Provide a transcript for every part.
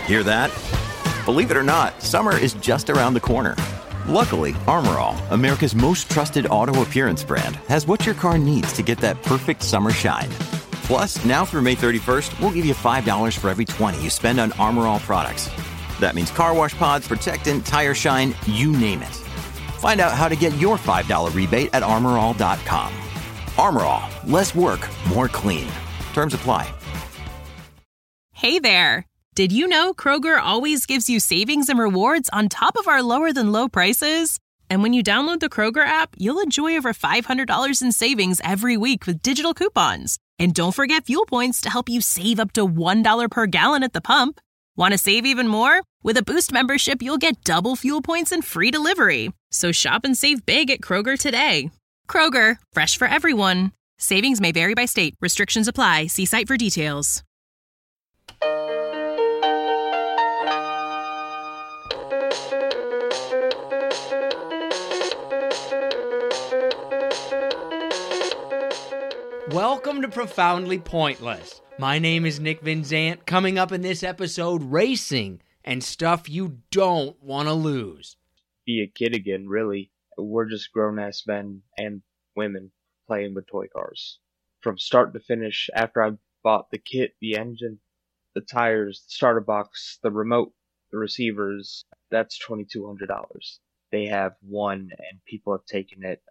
Hear that? Believe it or not, summer is just around the corner. Luckily, Armor All, America's most trusted auto appearance brand, has what your car needs to get that perfect summer shine. Plus, now through May 31st, we'll give you $5 for every $20 you spend on Armor All products. That means car wash pods, protectant, tire shine, you name it. Find out how to get your $5 rebate at armorall.com. Armor All, less work, more clean. Terms apply. Hey there! Did you know Kroger always gives you savings and rewards on top of our lower-than-low prices? And when you download the Kroger app, you'll enjoy over $500 in savings every week with digital coupons. And don't forget fuel points to help you save up to $1 per gallon at the pump. Want to save even more? With a Boost membership, you'll get double fuel points and free delivery. So shop and save big at Kroger today. Kroger, fresh for everyone. Savings may vary by state. Restrictions apply. See site for details. Welcome to Profoundly Pointless. My name is Nick Vinzant. Coming up in this episode, racing and stuff you don't want to lose. Be a kid again, really. We're just grown-ass men and women playing with toy cars. From start to finish, after I bought the kit, the engine, the tires, the starter box, the remote, the receivers, that's $2,200. They have one, and people have taken it,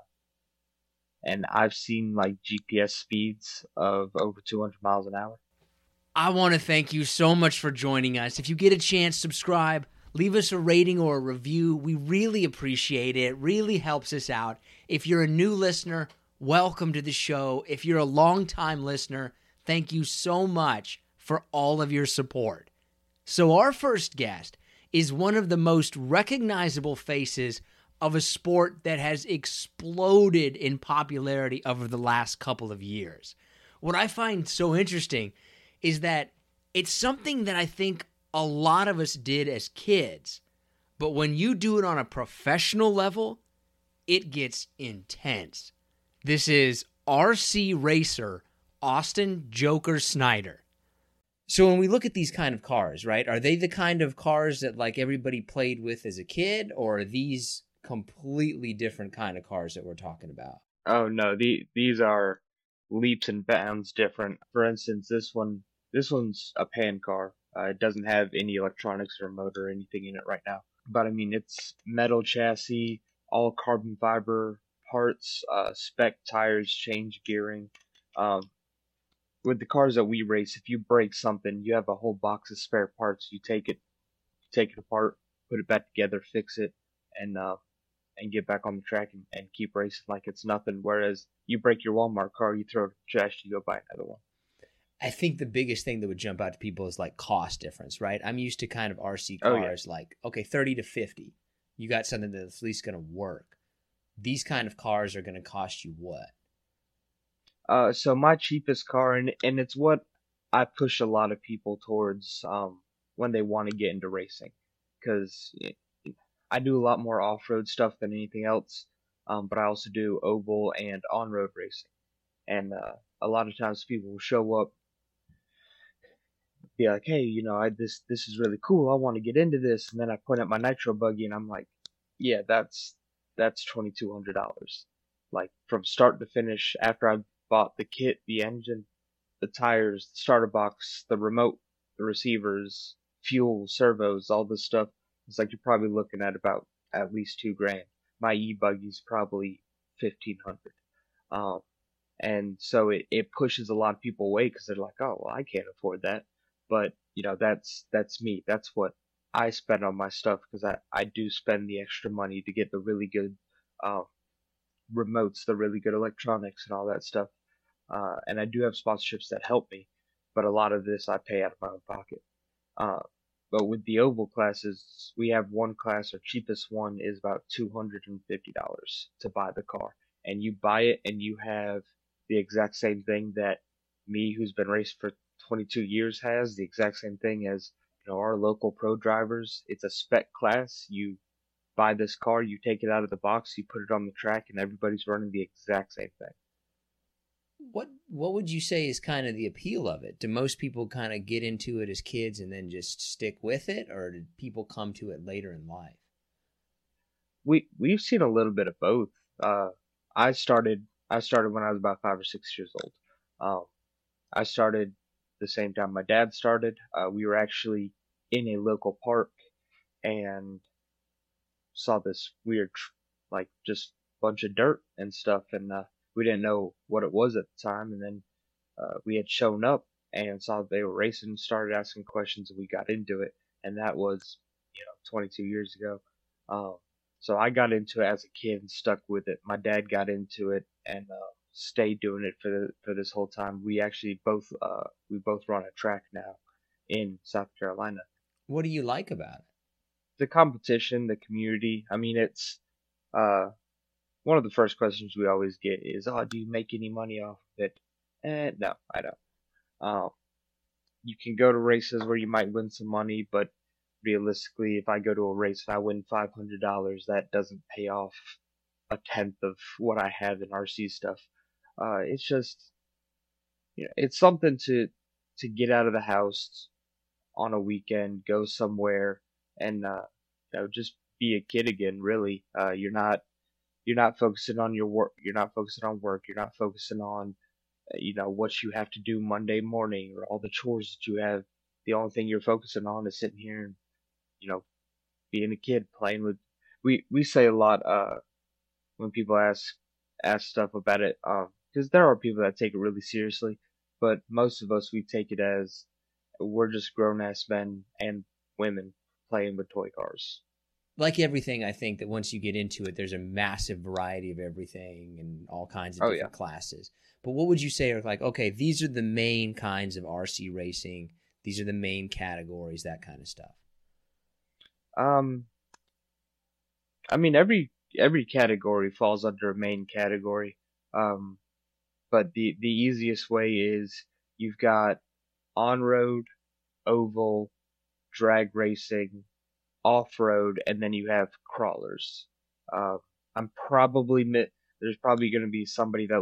and I've seen like GPS speeds of over 200 miles an hour. I want to thank you so much for joining us. If you get a chance, subscribe, leave us a rating or a review. We really appreciate it. It really helps us out. If you're a new listener, welcome to the show. If you're a longtime listener, thank you so much for all of your support. So our first guest is one of the most recognizable faces of a sport that has exploded in popularity over the last couple of years. What I find so interesting is that it's something that I think a lot of us did as kids, but when you do it on a professional level, it gets intense. This is RC racer Austin Joker Snyder. So when we look at these kind of cars, right, are they the kind of cars that like everybody played with as a kid, or are these completely different kind of cars that we're talking about? Oh no, these are leaps and bounds different. For instance, this one's a pan car. It doesn't have any electronics or motor or anything in it right now. But I mean, it's metal chassis, all carbon fiber parts, spec tires, change gearing. With the cars that we race, if you break something, you have a whole box of spare parts. You take it apart, put it back together, fix it, and get back on the track and keep racing like it's nothing. Whereas you break your Walmart car, you throw it in the trash, you go buy another one. I think the biggest thing that would jump out to people is like cost difference, right? I'm used to kind of RC cars, like, okay, 30 to 50. You got something that's at least going to work. These kind of cars are going to cost you what? So my cheapest car, and it's what I push a lot of people towards when they want to get into racing, because I do a lot more off-road stuff than anything else, but I also do oval and on-road racing. And a lot of times people will show up, be like, hey, this is really cool. I want to get into this. And then I point at my nitro buggy, and I'm like, yeah, that's $2,200. Like from start to finish, after I bought the kit, the engine, the tires, the starter box, the remote, the receivers, fuel, servos, all this stuff. It's like you're probably looking at about at least $2,000. My e-buggy's probably $1,500. And so it pushes a lot of people away because they're like, oh, well, I can't afford that. But that's me. That's what I spend on my stuff, because I do spend the extra money to get the really good remotes, the really good electronics, and all that stuff. And I do have sponsorships that help me, but a lot of this I pay out of my own pocket. But with the oval classes, we have one class, our cheapest one is about $250 to buy the car. And you buy it and you have the exact same thing that me, who's been racing for 22 years, has, the exact same thing as our local pro drivers. It's a spec class. You buy this car, you take it out of the box, you put it on the track, and everybody's running the exact same thing. What would you say is kind of the appeal of it? Do most people kind of get into it as kids and then just stick with it, or did people come to it later in life? We've seen a little bit of both. Uh, I started when I was about 5 or 6 years old. Um, I started the same time my dad started. We were actually in a local park and saw this weird, like just bunch of dirt and stuff, and we didn't know what it was at the time. And then we had shown up and saw that they were racing, started asking questions, and we got into it. And that was, 22 years ago. Um, so I got into it as a kid and stuck with it. My dad got into it and stayed doing it for this whole time. We actually both run a track now in South Carolina. What do you like about it? The competition, the community. I mean, it's uh, one of the first questions we always get is, "Oh, do you make any money off of it?" No, I don't. Um, you can go to races where you might win some money, but realistically, if I go to a race and I win $500, that doesn't pay off a tenth of what I have in RC stuff. It's just, it's something to get out of the house on a weekend, go somewhere, and just be a kid again. Really, you're not focusing on your work. You're not focusing on work. You're not focusing on what you have to do Monday morning or all the chores that you have. The only thing you're focusing on is sitting here and you know being a kid playing with. We say a lot when people ask stuff about it, because there are people that take it really seriously, but most of us we take it as we're just grown ass men and women playing with toy cars. Like everything, I think that once you get into it, there's a massive variety of everything and all kinds of Oh different classes. But what would you say are like, okay, these are the main kinds of RC racing. These are the main categories, that kind of stuff. Um, I mean every category falls under a main category. Um, but the easiest way is you've got on road, oval, drag racing, off road, and then you have crawlers. Uh, I'm probably there's probably going to be somebody that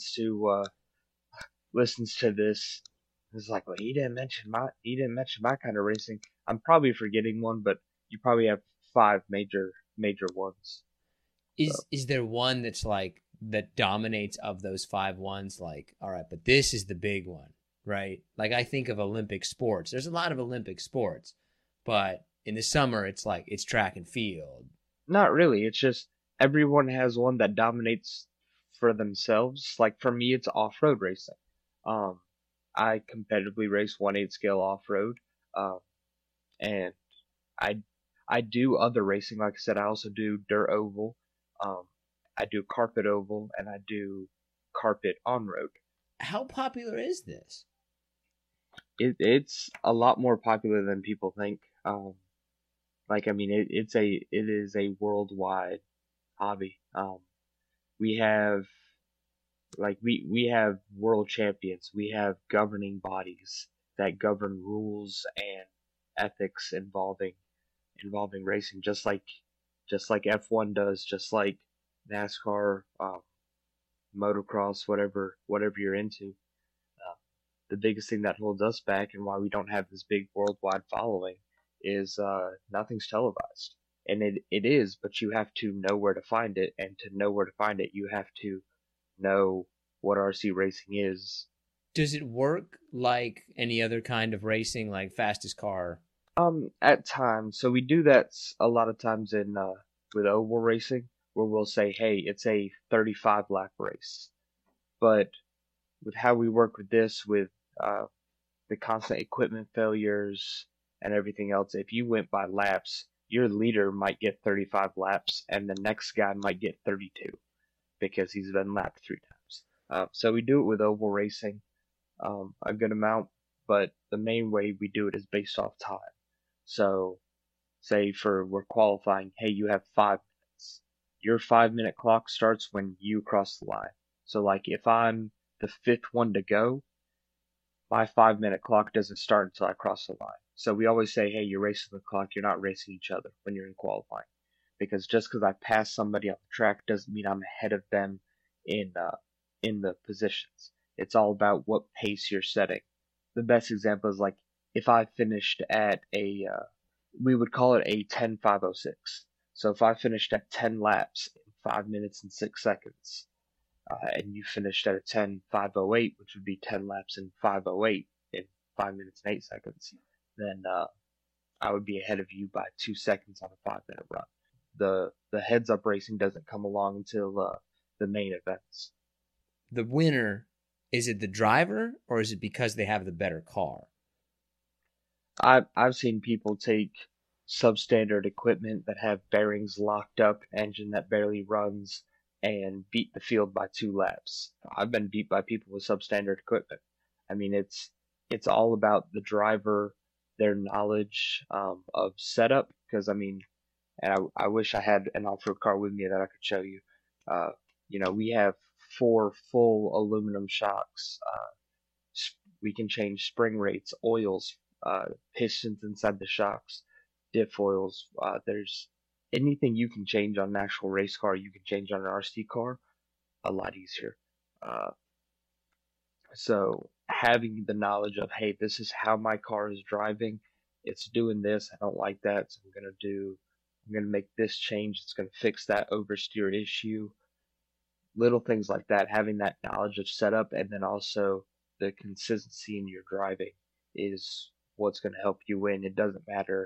listens to this. It's like, well, he didn't mention my kind of racing. I'm probably forgetting one, but you probably have five major ones. So. Is there one that's like that dominates of those 5 ones? Like, all right, but this is the big one, right? Like I think of Olympic sports. There's a lot of Olympic sports, but in the summer it's like it's track and field. Not really. It's just everyone has one that dominates for themselves. Like for me, it's off-road racing. Um, I competitively race 1/8 scale off-road, um, and I I do other racing. Like I said, I also do dirt oval. Um, I do carpet oval, and I do carpet on-road. How popular is this? It's a lot more popular than people think. Like I mean, it is a worldwide hobby. We have we have world champions. We have governing bodies that govern rules and ethics involving racing, just like F1 does, just like NASCAR, motocross, whatever you're into. Uh, the biggest thing that holds us back and why we don't have this big worldwide following is nothing's televised. And it is, but you have to know where to find it, and to know where to find it, you have to know what RC racing is. Does it work like any other kind of racing, like fastest car? At times, so we do that a lot of times in with oval racing, where we'll say, hey, it's a 35 lap race. But with how we work with this, with the constant equipment failures and everything else, if you went by laps, your leader might get 35 laps, and the next guy might get 32 because he's been lapped 3 times. So we do it with oval racing a good amount, but the main way we do it is based off time. So, say we're qualifying, hey, you have 5 minutes. Your 5 minute clock starts when you cross the line. So, like, if I'm the fifth one to go, my 5 minute clock doesn't start until I cross the line. So we always say, hey, you're racing the clock, you're not racing each other when you're in qualifying. Because just because I pass somebody on the track doesn't mean I'm ahead of them in the positions. It's all about what pace you're setting. The best example is like if I finished at we would call it a 10.506. So if I finished at 10 laps in 5 minutes and 6 seconds, and you finished at a 10.508, which would be 10 laps in 508 in 5 minutes and 8 seconds, then I would be ahead of you by 2 seconds on a 5-minute run. The heads up racing doesn't come along until the main events. The winner, is it the driver or is it because they have the better car? I've seen people take substandard equipment that have bearings locked up, engine that barely runs, and beat the field by 2 laps. I've been beat by people with substandard equipment. I mean, it's all about the driver, their knowledge of setup. Because I mean, and I wish I had an off-road car with me that I could show you. We have 4 full aluminum shocks. We can change spring rates, oils, pistons inside the shocks, diff oils. There's anything you can change on an actual race car, you can change on an RC car a lot easier. So having the knowledge of, hey, this is how my car is driving, it's doing this, I don't like that, so I'm gonna make this change, it's gonna fix that oversteered issue. Little things like that, having that knowledge of setup, and then also the consistency in your driving is what's going to help you win. It doesn't matter.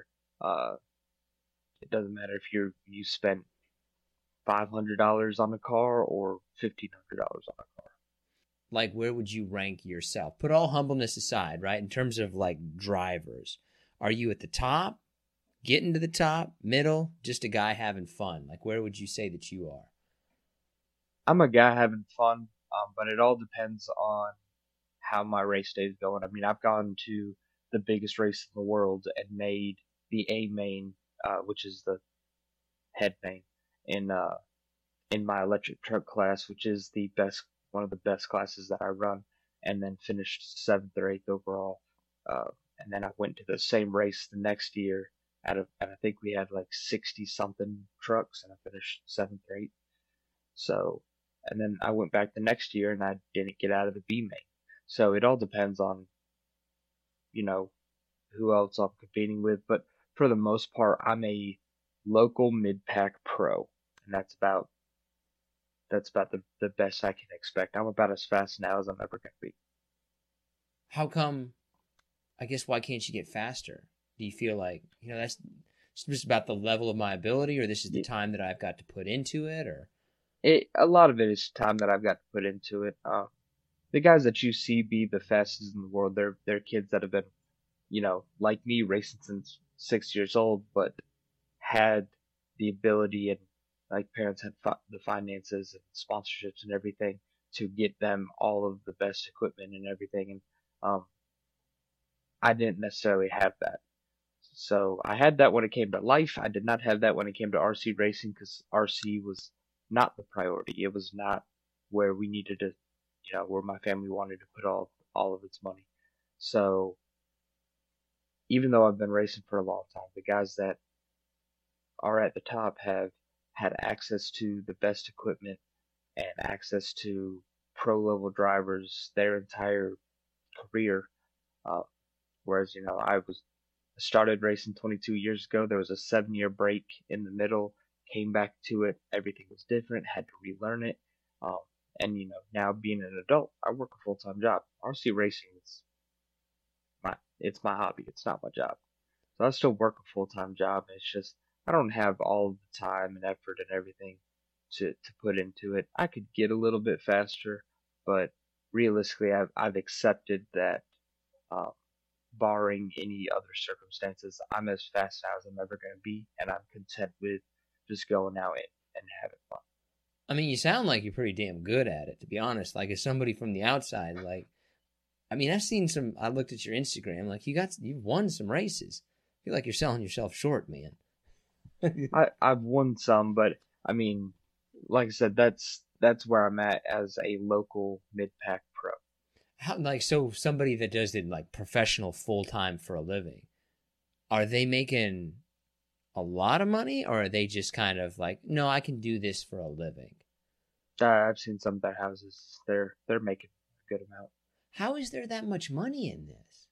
If you spent $500 on a car or $1,500 on a car. Like, where would you rank yourself? Put all humbleness aside, right? In terms of like drivers, are you at the top, getting to the top, middle, just a guy having fun? Like, where would you say that you are? I'm a guy having fun, but it all depends on how my race day is going. I mean, I've gone to the biggest race in the world and made the A main, which is the head main, in my electric truck class, which is one of the best classes that I run, and then finished 7th or 8th overall. And then I went to the same race the next year and I think we had like 60 something trucks, and I finished 7th or 8th. So, and then I went back the next year and I didn't get out of the B main. So it all depends on, who else I'm competing with. But for the most part, I'm a local mid-pack pro, and that's about the best I can expect. I'm about as fast now as I'm ever going to be. How come, I guess, why can't you get faster? Do you feel like, that's just about the level of my ability, or this is the time that I've got to put into it, or? A lot of it is time that I've got to put into it. The guys that you see be the fastest in the world, they're kids that have been, like me, racing since 6 years old, but had the ability and like parents had the finances and sponsorships and everything to get them all of the best equipment and everything. And I didn't necessarily have that. So I had that when it came to life. I did not have that when it came to RC racing, because RC was not the priority. It was not where we needed to, where my family wanted to put all of its money. So even though I've been racing for a long time, the guys that are at the top have had access to the best equipment and access to pro level drivers their entire career. Whereas, I started racing 22 years ago. There was a 7-year break in the middle, came back to it. Everything was different, had to relearn it. And, now being an adult, I work a full-time job. RC racing is it's my hobby. It's not my job. So I still work a full-time job. It's just, I don't have all the time and effort and everything to put into it. I could get a little bit faster, but realistically, I've accepted that, barring any other circumstances, I'm as fast now as I'm ever going to be, and I'm content with just going out and having fun. I mean, you sound like you're pretty damn good at it, to be honest. Like, as somebody from the outside, I've seen I looked at your Instagram, like, you've won some races. I feel like you're selling yourself short, man. I've won some, but I mean, like I said, that's where I'm at as a local mid-pack pro. So somebody that does it like professional full-time for a living, are they making a lot of money, or are they just kind of like, no, I can do this for a living? I've seen some of their houses. They're making good amount. How is there that much money in this?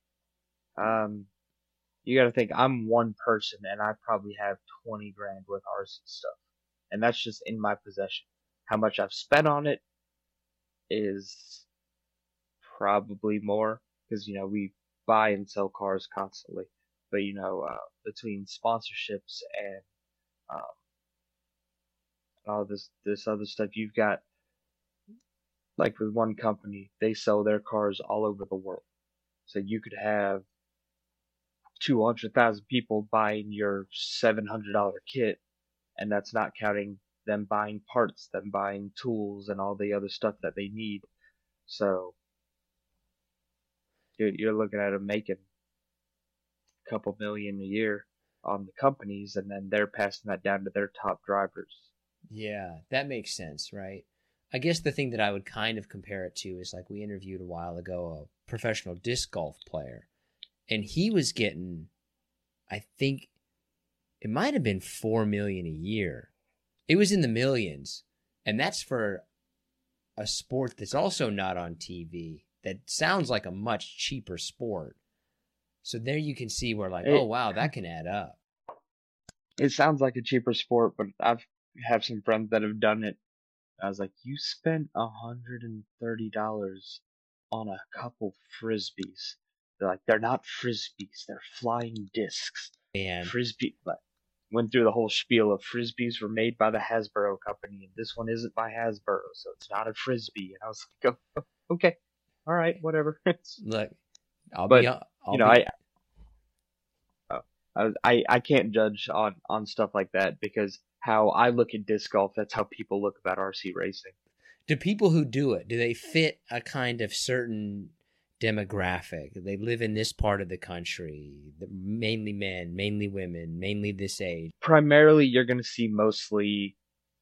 You got to think I'm one person and I probably have 20 grand worth of RC stuff, and that's just in my possession. How much I've spent on it is probably more because we buy and sell cars constantly. But between sponsorships and all this other stuff, you've got, like with one company, they sell their cars all over the world. So you could have 200,000 people buying your $700 kit, and that's not counting them buying parts, them buying tools, and all the other stuff that they need. So you're looking at them making a couple million a year on the companies, and then they're passing that down to their top drivers. Yeah, that makes sense, right? I guess the thing that I would kind of compare it to is like we interviewed a while ago a professional disc golf player, and he was getting, I think it might have been $4 million a year. It was in the millions, and that's for a sport that's also not on TV. That sounds like a much cheaper sport. So there you can see where oh wow, that can add up. It sounds like a cheaper sport, but I've have some friends that have done it. I was like, you spent $130 on a couple frisbees. They're like, they're not frisbees, they're flying discs. And Frisbee, went through the whole spiel of frisbees were made by the Hasbro company, and this one isn't by Hasbro, so it's not a frisbee. And I was like, oh, okay, all right, whatever. Look, I can't judge on stuff like that because how I look at disc golf, that's how people look about RC racing. Do people who do it, do they fit a kind of certain demographic? They live in this part of the country, mainly men, mainly women, mainly this age. Primarily, you're going to see mostly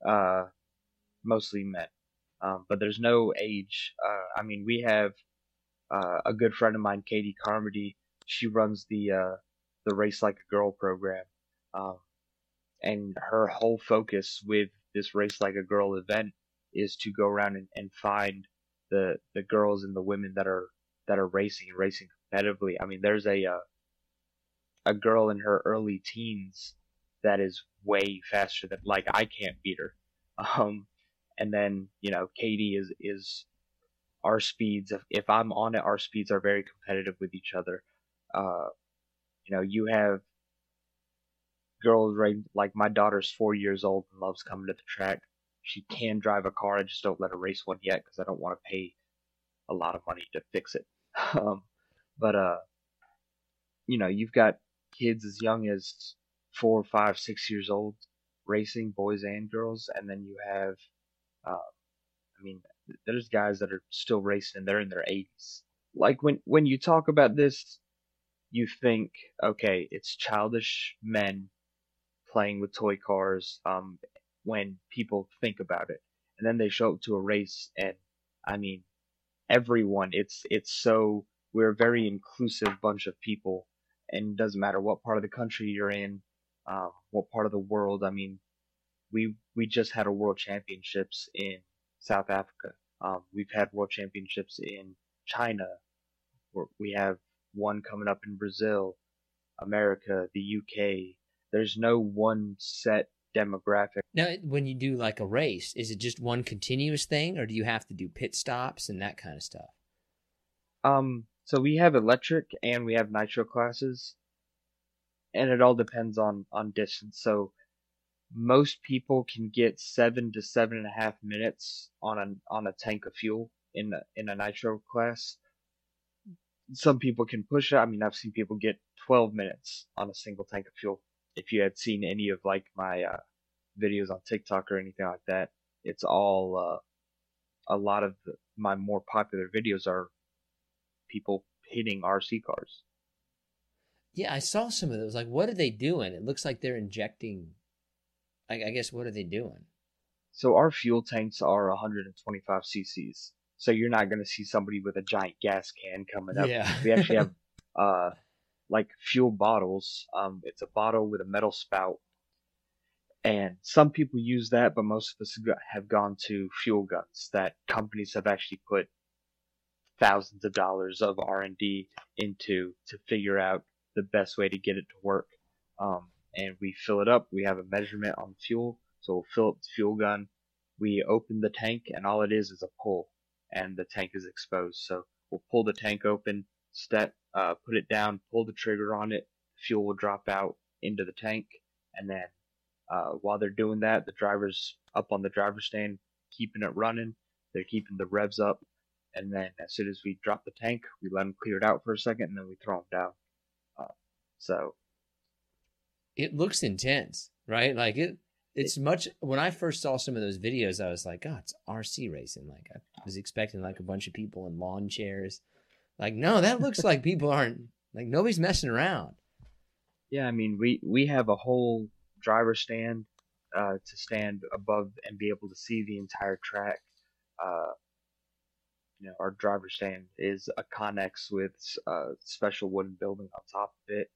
men, but there's no age. We have a good friend of mine, Katie Carmody. She runs the Race Like a Girl program, and her whole focus with this Race Like a Girl event is to go around and find the girls and the women that are racing competitively. There's a girl in her early teens that is way faster than, I can't beat her. And then Katie is our speeds. If I'm on it, our speeds are very competitive with each other. You have girls, right? Like my daughter's 4 years old and loves coming to the track. She can drive a car. I just don't let her race one yet because I don't want to pay a lot of money to fix it. You've got kids as young as 4, 5, 6 years old racing, boys and girls, and then you have, there's guys that are still racing and they're in their 80s. Like when you talk about this, you think, okay, it's childish men playing with toy cars, when people think about it. And then they show up to a race and, everyone, we're a very inclusive bunch of people, and it doesn't matter what part of the country you're in, what part of the world. We just had a world championships in South Africa. We've had world championships in China. We have one coming up in Brazil, America, the UK. There's no one set demographic. Now, when you do like a race, is it just one continuous thing, or do you have to do pit stops and that kind of stuff? So we have electric and we have nitro classes, and it all depends on distance. So most people can get 7 to 7.5 minutes on a tank of fuel in a nitro class. Some people can push it. I've seen people get 12 minutes on a single tank of fuel. If you had seen any of my videos on TikTok or anything like that, it's all a lot of my more popular videos are people hitting RC cars. Yeah, I saw some of those. Like, what are they doing? It looks like they're injecting. I guess, what are they doing? So our fuel tanks are 125 cc's. So you're not going to see somebody with a giant gas can coming up. Yeah. We actually have fuel bottles. It's a bottle with a metal spout. And some people use that, but most of us have gone to fuel guns that companies have actually put thousands of dollars of R&D into to figure out the best way to get it to work. And we fill it up. We have a measurement on fuel, so we'll fill up the fuel gun. We open the tank, and all it is a pull, and the tank is exposed. So we'll pull the tank open, put it down, pull the trigger on it. Fuel will drop out into the tank, and then while they're doing that, the driver's up on the driver's stand, keeping it running. They're keeping the revs up, and then as soon as we drop the tank, we let them clear it out for a second, and then we throw them down. So it looks intense, right? Like it's much. When I first saw some of those videos, I was like, "God, it's RC racing." Like I was expecting like a bunch of people in lawn chairs. Like, no, that looks like people aren't like nobody's messing around. Yeah, I mean, we have a whole driver stand to stand above and be able to see the entire track. Our driver stand is a Connex with a special wooden building on top of it.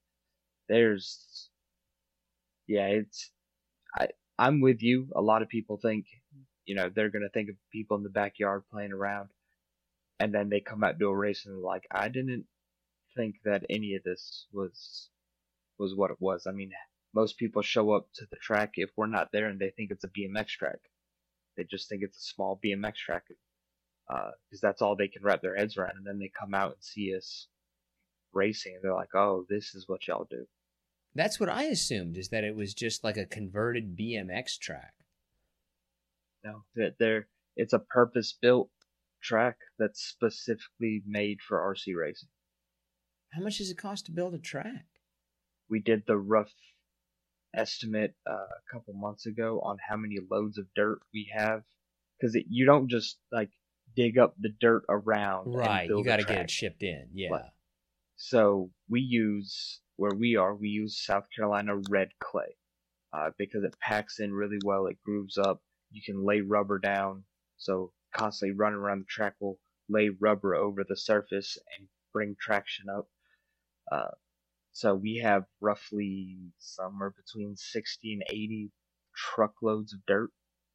I'm with you. A lot of people think, they're gonna think of people in the backyard playing around, and then they come out to a race and they're like, I didn't think that any of this was what it was. I mean, most people show up to the track if we're not there and they think it's a BMX track. They just think it's a small BMX track because that's all they can wrap their heads around. And then they come out and see us racing and they're like, oh, this is what y'all do. That's what I assumed, is that it was just like a converted BMX track. No, it's a purpose-built track that's specifically made for RC racing. How much does it cost to build a track? We did the rough estimate a couple months ago on how many loads of dirt we have, because you don't just like dig up the dirt around. Right, you got to get it shipped in. Yeah. So we use South Carolina red clay because it packs in really well. It grooves up. You can lay rubber down. So constantly running around the track will lay rubber over the surface and bring traction up. So we have roughly somewhere between 60 and 80 truckloads of dirt.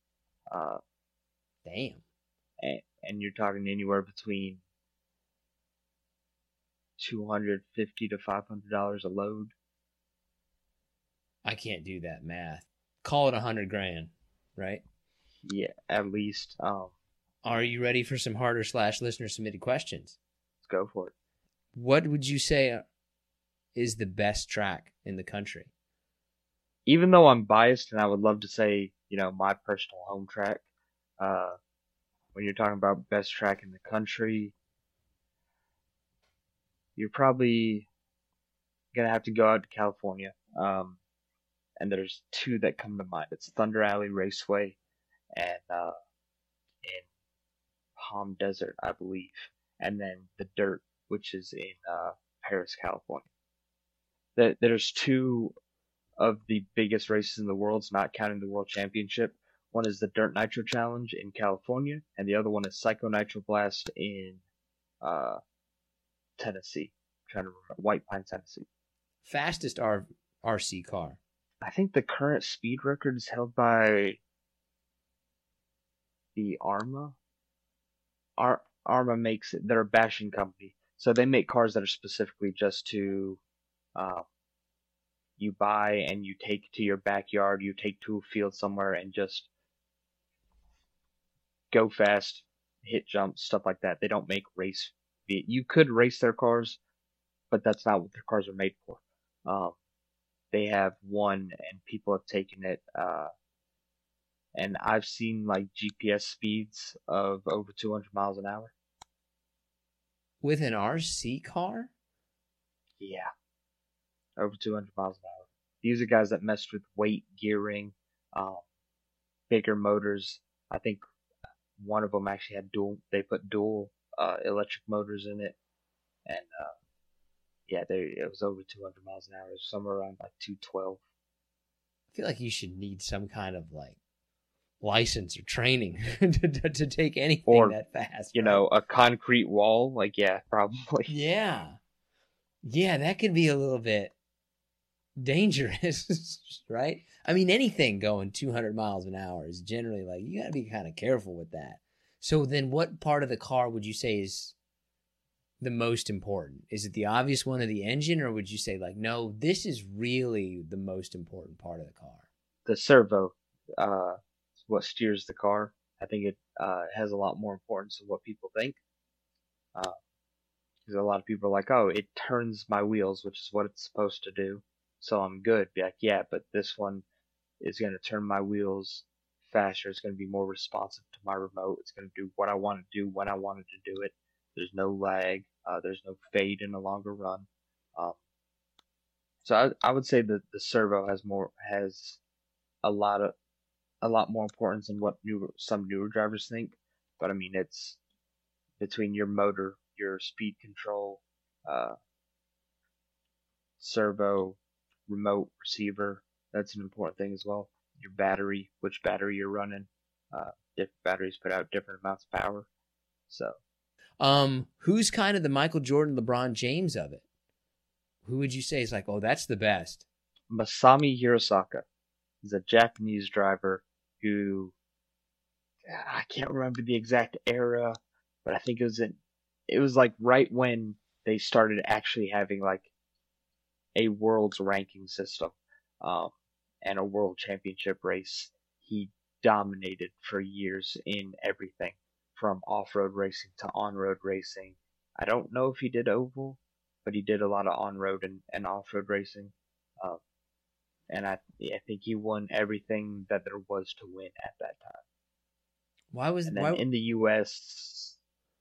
Damn. And you're talking anywhere between $250 to $500 a load. I can't do that math. Call it $100,000, right? Yeah, at least. Are you ready for some harder / listener submitted questions? Let's go for it. What would you say is the best track in the country? Even though I'm biased and I would love to say, my personal home track, when you're talking about best track in the country, you're probably gonna have to go out to California. And there's two that come to mind. It's Thunder Alley Raceway and in Palm Desert, I believe, and then the Dirt, which is in Paris, California. There's two of the biggest races in the world, not counting the World Championship. One is the Dirt Nitro Challenge in California, and the other one is Psycho Nitro Blast in Tennessee. I'm trying to remember, White Pine, Tennessee. Fastest RC car. I think the current speed record is held by the Arma. Arma makes it. They're a bashing company, so they make cars that are specifically just to you buy and you take to your backyard, you take to a field somewhere and just go fast, hit jumps, stuff like that. They don't make race. You could race their cars, but that's not what their cars are made for. They have one and people have taken it, and I've seen like GPS speeds of over 200 miles an hour. With an RC car? Yeah. Over 200 miles an hour. These are guys that messed with weight, gearing, bigger motors. I think one of them actually had they put dual electric motors in it. And it was over 200 miles an hour. It was somewhere around like 212. I feel like you should need some kind of like license or training to take anything that fast. A concrete wall. Like, yeah, probably. Yeah. Yeah, that could be a little bit dangerous, right? I mean, anything going 200 miles an hour is generally like, you got to be kind of careful with that. So then what part of the car would you say is the most important? Is it the obvious one of the engine, or would you say like, no, this is really the most important part of the car? The servo, is what steers the car. I think it has a lot more importance than what people think. Because a lot of people are like, oh, it turns my wheels, which is what it's supposed to do, so I'm good. Be like, yeah, but this one is going to turn my wheels faster. It's going to be more responsive to my remote. It's going to do what I want to do when I wanted to do it. There's no lag. There's no fade in a longer run. Um, so I would say that the servo has a lot more importance than what some newer drivers think. But I mean, it's between your motor, your speed control, uh, servo, remote, receiver. That's an important thing as well. Your battery, which battery you're running. Different batteries put out different amounts of power. So, who's kind of the Michael Jordan, LeBron James of it? Who would you say is like, oh, that's the best? Masami Hirosaka is a Japanese driver who, I can't remember the exact era, but I think it was like right when they started actually having like a world's ranking system, and a world championship race. He dominated for years in everything from off-road racing to on-road racing. I don't know if he did oval, but he did a lot of on-road and off-road racing. And I think he won everything that there was to win at that time. In the U.S.,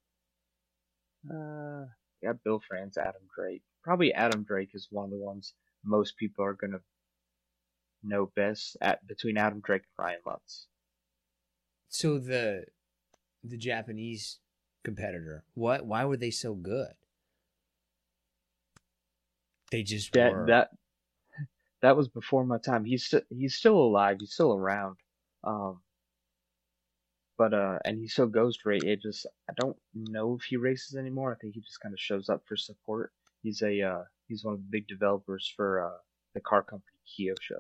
got Bill France, Adam Drake. Probably Adam Drake is one of the ones most people are gonna know best between Adam Drake and Ryan Lutz. So the Japanese competitor, why were they so good? They just were. That was before my time. He's still alive. He's still around. And he still goes to race. I don't know if he races anymore. I think he just kind of shows up for support. He's one of the big developers for the car company Kyosho.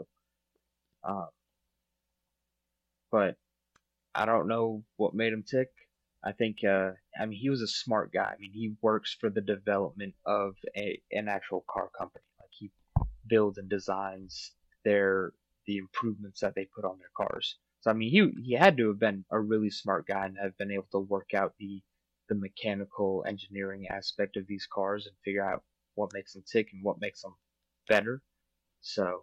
But I don't know what made him tick. I think he was a smart guy. I mean, he works for the development of an actual car company. Like he builds and designs the improvements that they put on their cars. So I mean, he had to have been a really smart guy and have been able to work out the mechanical engineering aspect of these cars and figure out what makes them tick and what makes them better. So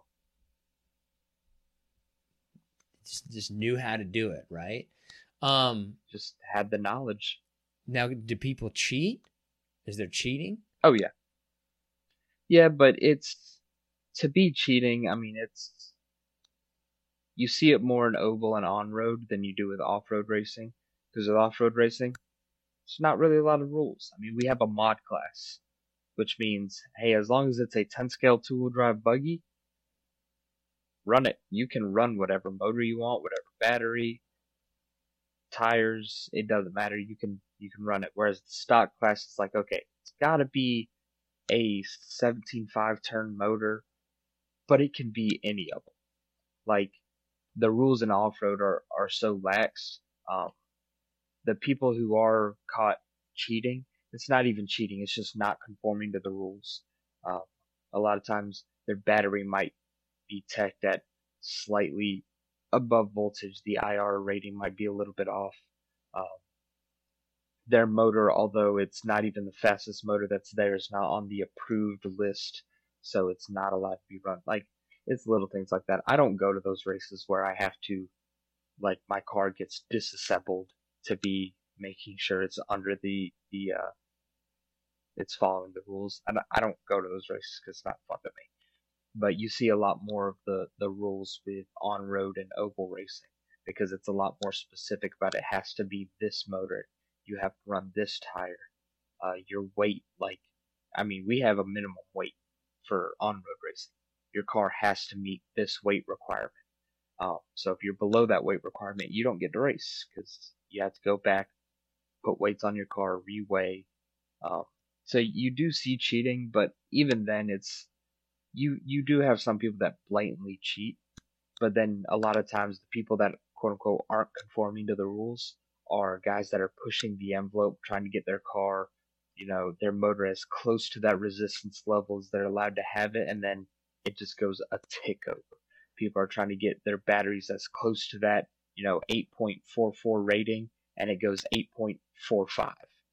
just knew how to do it, right? Just had the knowledge. Now, do people cheat? Is there cheating? Oh yeah. Yeah, but to be cheating, I mean, you see it more in oval and on-road than you do with off-road racing. Because with off-road racing, there's not really a lot of rules. I mean, we have a mod class, which means, hey, as long as it's a 10-scale two-wheel drive buggy, run it. You can run whatever motor you want, whatever battery, tires, it doesn't matter. You can run it. Whereas the stock class is like, okay, it's got to be a 17.5 turn motor, but it can be any of them. Like, the rules in off-road are so lax. The people who are caught cheating, it's not even cheating, it's just not conforming to the rules. A lot of times their battery might be teched at slightly above voltage. The IR rating might be a little bit off. Their motor, although it's not even the fastest motor that's there, is not on the approved list, so it's not allowed to be run. Like, it's little things like that. I don't go to those races where I have to, like, my car gets disassembled to be making sure it's under it's following the rules. I don't go to those races because it's not fun to me. But you see a lot more of the rules with on-road and oval racing because it's a lot more specific about it has to be this motor. You have to run this tire. Your weight, we have a minimum weight for on-road racing. Your car has to meet this weight requirement. So if you're below that weight requirement, you don't get to race because you have to go back, put weights on your car, reweigh. So you do see cheating, but even then, you do have some people that blatantly cheat. But then a lot of times, the people that quote unquote aren't conforming to the rules are guys that are pushing the envelope, trying to get their car their motor as close to that resistance level as they're allowed to have it, and then it just goes a tick over. People are trying to get their batteries as close to that, 8.44 rating, and it goes 8.45.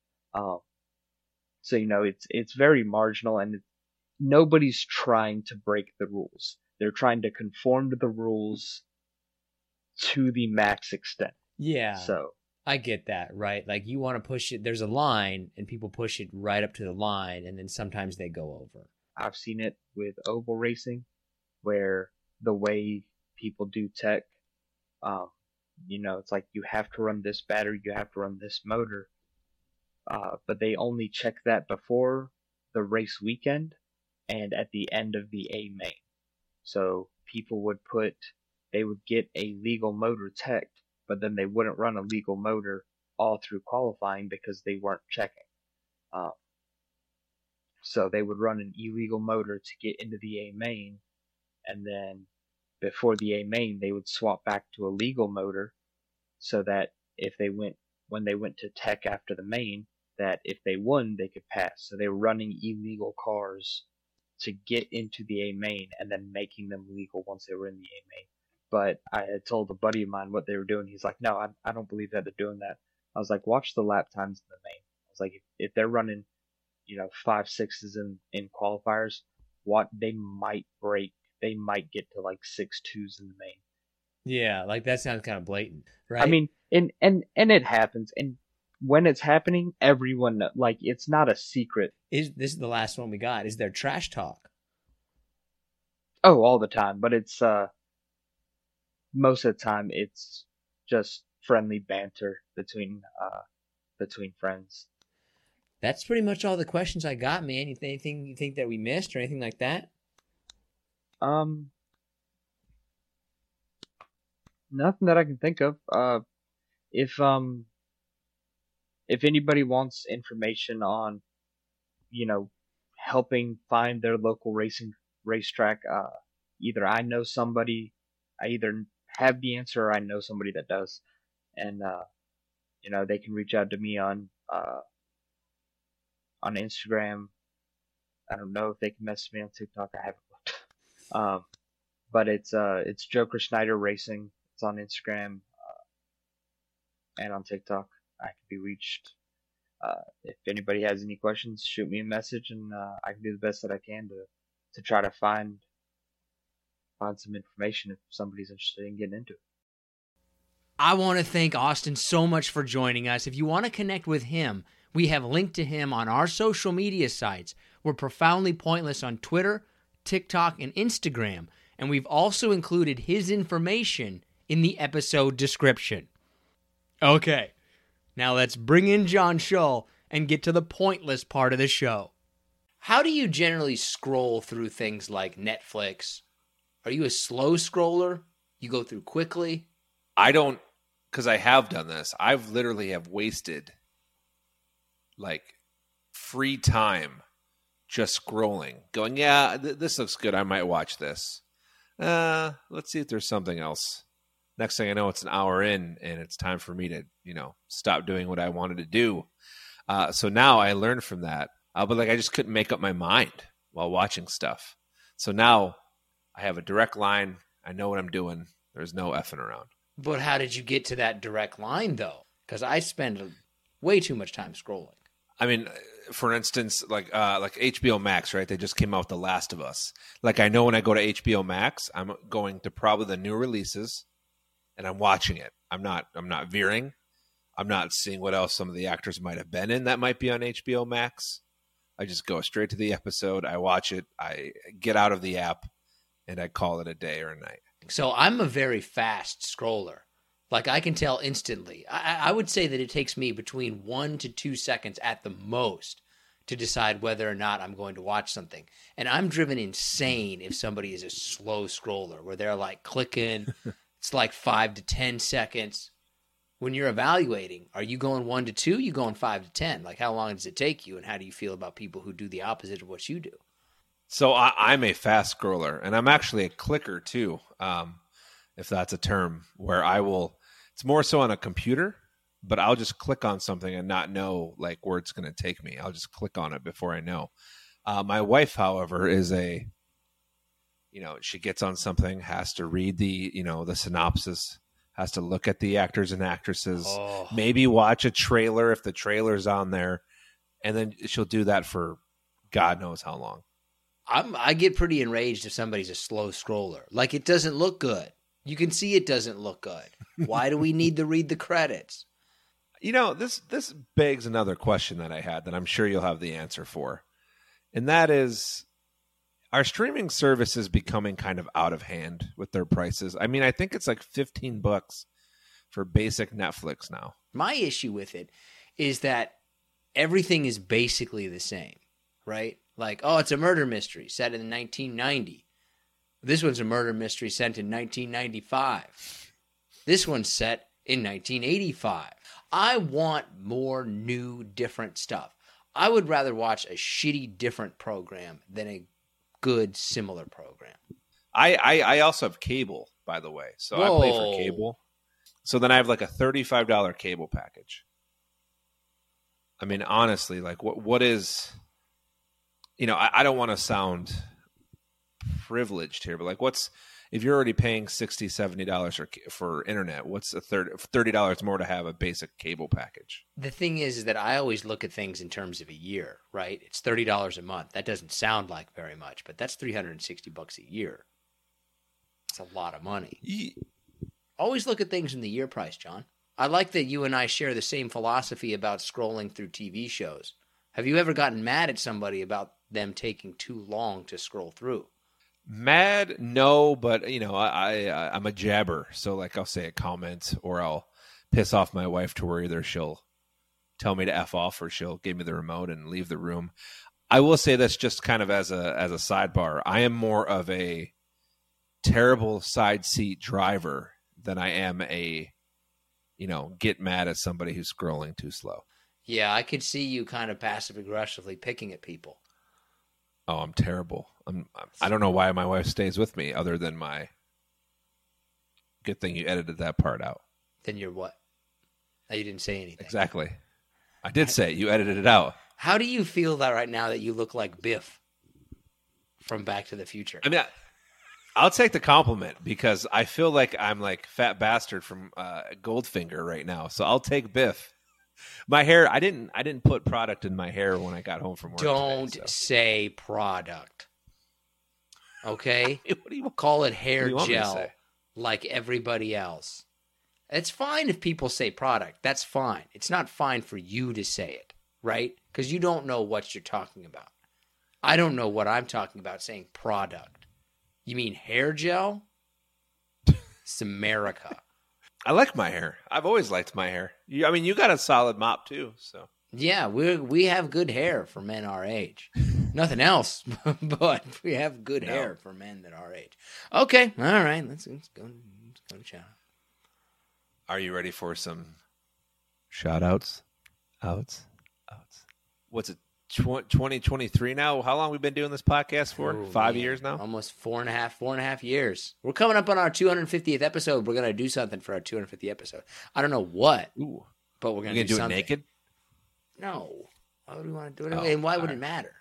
So it's very marginal, and nobody's trying to break the rules. They're trying to conform to the rules to the max extent. Yeah. So I get that, right? Like you want to push it. There's a line, and people push it right up to the line, and then sometimes they go over. I've seen it with oval racing, where the way people do tech, it's like you have to run this battery, you have to run this motor, but they only check that before the race weekend and at the end of the A main. So people would get a legal motor teched, but then they wouldn't run a legal motor all through qualifying because they weren't checking. So they would run an illegal motor to get into the A main, and then before the A main, they would swap back to a legal motor so that when they went to tech after the main, that if they won, they could pass. So they were running illegal cars to get into the A main and then making them legal once they were in the A main. But I had told a buddy of mine what they were doing. He's like, no, I don't believe that they're doing that. I was like, watch the lap times in the main. I was like, if they're running, 5.6s in qualifiers, they might get to like 6.2s in the main. Yeah, like that sounds kind of blatant, right? I mean, and it happens, and when it's happening, everyone like it's not a secret. This is the last one we got? Is there trash talk? Oh, all the time, but it's most of the time it's just friendly banter between friends. That's pretty much all the questions I got, man. Anything you think that we missed or anything like that? Nothing that I can think of. If anybody wants information on, helping find their local racetrack, either I know somebody, I either have the answer or I know somebody that does, and they can reach out to me on Instagram. I don't know if they can message me on TikTok. I haven't looked. But it's Joker Schneider Racing. It's on Instagram and on TikTok. I can be reached. If anybody has any questions, shoot me a message, and I can do the best that I can to try to find some information if somebody's interested in getting into it. I want to thank Austin so much for joining us. If you want to connect with him, we have linked to him on our social media sites. We're Profoundly Pointless on Twitter, TikTok, and Instagram, and we've also included his information in the episode description. Okay, now let's bring in John Shull and get to the pointless part of the show. How do you generally scroll through things like Netflix? Are you a slow scroller? You go through quickly? I don't, because I have done this. I've literally have wasted like free time just scrolling, going, yeah, this looks good. I might watch this. Let's see if there's something else. Next thing I know, it's an hour in, and it's time for me to, stop doing what I wanted to do. So now I learned from that. But I just couldn't make up my mind while watching stuff. So now I have a direct line. I know what I'm doing. There's no effing around. But how did you get to that direct line, though? Because I spend way too much time scrolling. I mean, for instance, like HBO Max, right? They just came out with The Last of Us. Like, I know when I go to HBO Max, I'm going to probably the new releases, and I'm watching it. I'm not veering. I'm not seeing what else some of the actors might have been in that might be on HBO Max. I just go straight to the episode. I watch it. I get out of the app, and I call it a day or a night. So I'm a very fast scroller. Like, I can tell instantly. I would say that it takes me between 1 to 2 seconds at the most to decide whether or not I'm going to watch something. And I'm driven insane if somebody is a slow scroller, where they're like clicking. It's like 5 to 10 seconds. When you're evaluating, are you going 1 to 2? You going 5 to 10? Like, how long does it take you? And how do you feel about people who do the opposite of what you do? So I'm a fast scroller, and I'm actually a clicker too, if that's a term, where I will. It's more so on a computer. but I'll just click on something and not know like where it's going to take me. I'll just click on it before I know. My wife, however, is she gets on something, has to read the synopsis, has to look at the actors and actresses, maybe watch a trailer if the trailer's on there, and then she'll do that for God knows how long. I get pretty enraged if somebody's a slow scroller. Like, it doesn't look good. You can see it doesn't look good. Why do we need to read the credits? This begs another question that I had that I'm sure you'll have the answer for. And that is, are streaming services becoming kind of out of hand with their prices? I mean, I think it's like $15 for basic Netflix now. My issue with it is that everything is basically the same, right? Like, it's a murder mystery set in 1990. This one's a murder mystery set in 1995. This one's set in 1985. I want more new, different stuff. I would rather watch a shitty, different program than a good, similar program. I also have cable, by the way. So I pay for cable. So then I have like a $35 cable package. I mean, honestly, like what is, I don't want to sound privileged here, but like if you're already paying $60, $70 for internet, what's $30 more to have a basic cable package? The thing is that I always look at things in terms of a year, right? It's $30 a month. That doesn't sound like very much, but that's $360 a year. It's a lot of money. Always look at things in the year price, John. I like that you and I share the same philosophy about scrolling through TV shows. Have you ever gotten mad at somebody about them taking too long to scroll through? Mad? No, but I'm a jabber. So like I'll say a comment or I'll piss off my wife to where either she'll tell me to F off or she'll give me the remote and leave the room. I will say this just kind of as a sidebar. I am more of a terrible side seat driver than I am a get mad at somebody who's scrolling too slow. Yeah, I could see you kind of passive aggressively picking at people. Oh, I'm terrible. I don't know why my wife stays with me other than my good thing you edited that part out. Then you're what? You didn't say anything. Exactly. I did say it. You edited it out. How do you feel that right now that you look like Biff from Back to the Future? I mean, I'll take the compliment because I feel like I'm like fat bastard from Goldfinger right now. So I'll take Biff. My hair, I didn't put product in my hair when I got home from work. Don't say product. Okay? What do you call it hair gel like everybody else? It's fine if people say product. That's fine. It's not fine for you to say it, right? Because you don't know what you're talking about. I don't know what I'm talking about saying product. You mean hair gel? It's America. I like my hair. I've always liked my hair. You got a solid mop too. So yeah, we have good hair for men our age. Nothing else, but we have good hair for men that our age. Okay, all right. Let's go to shout. Are you ready for some shout outs? Outs. What's it? 2023 now? How long have we been doing this podcast for? 5 years now? Almost four and a half years. We're coming up on our 250th episode. We're going to do something for our 250th episode. I don't know what, but we're going to do something. Do it naked? No. Why would we want to do it? And why would it matter?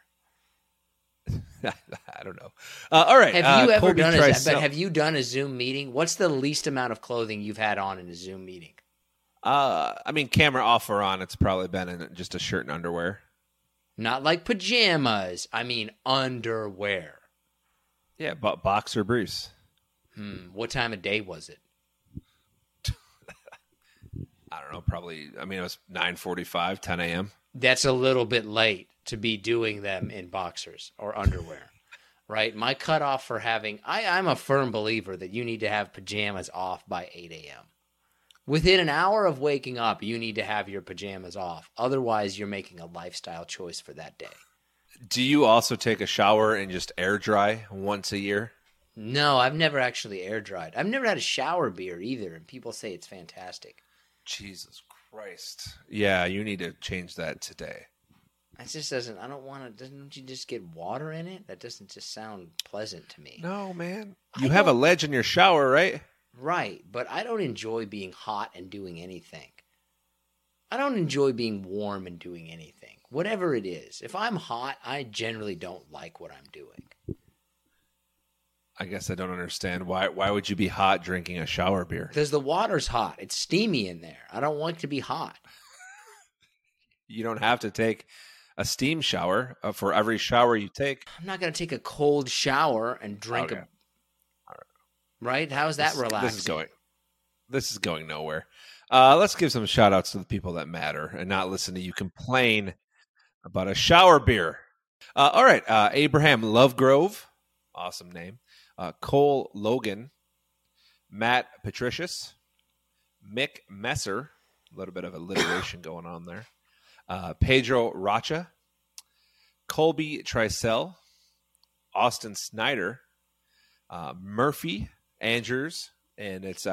I don't know. All right. Have you ever have you done a Zoom meeting? What's the least amount of clothing you've had on in a Zoom meeting? Camera off or on, it's probably been in just a shirt and underwear. Not like pajamas. I mean underwear. Yeah, boxer briefs. What time of day was it? I don't know. Probably, it was 9:45, 10 a.m. That's a little bit late to be doing them in boxers or underwear, right? My cutoff for I'm a firm believer that you need to have pajamas off by 8 a.m. Within an hour of waking up, you need to have your pajamas off. Otherwise, you're making a lifestyle choice for that day. Do you also take a shower and just air dry once a year? No, I've never actually air dried. I've never had a shower beer either, and people say it's fantastic. Jesus Christ. Yeah, you need to change that today. It just doesn't, I don't want to, doesn't you just get water in it? That doesn't just sound pleasant to me. No, man. You have a ledge in your shower, right? Right, but I don't enjoy being hot and doing anything. I don't enjoy being warm and doing anything. Whatever it is. If I'm hot, I generally don't like what I'm doing. I guess I don't understand. Why would you be hot drinking a shower beer? Because the water's hot. It's steamy in there. I don't want it to be hot. You don't have to take a steam shower for every shower you take. I'm not going to take a cold shower and drink Okay. Right? How's that relaxing? This is going nowhere. Let's give some shout outs to the people that matter and not listen to you complain about a shower beer. All right. Abraham Lovegrove. Awesome name. Cole Logan. Matt Patricius. Mick Messer. A little bit of alliteration going on there. Pedro Rocha. Colby Tricell. Austin Snyder. Murphy Andrews. And it's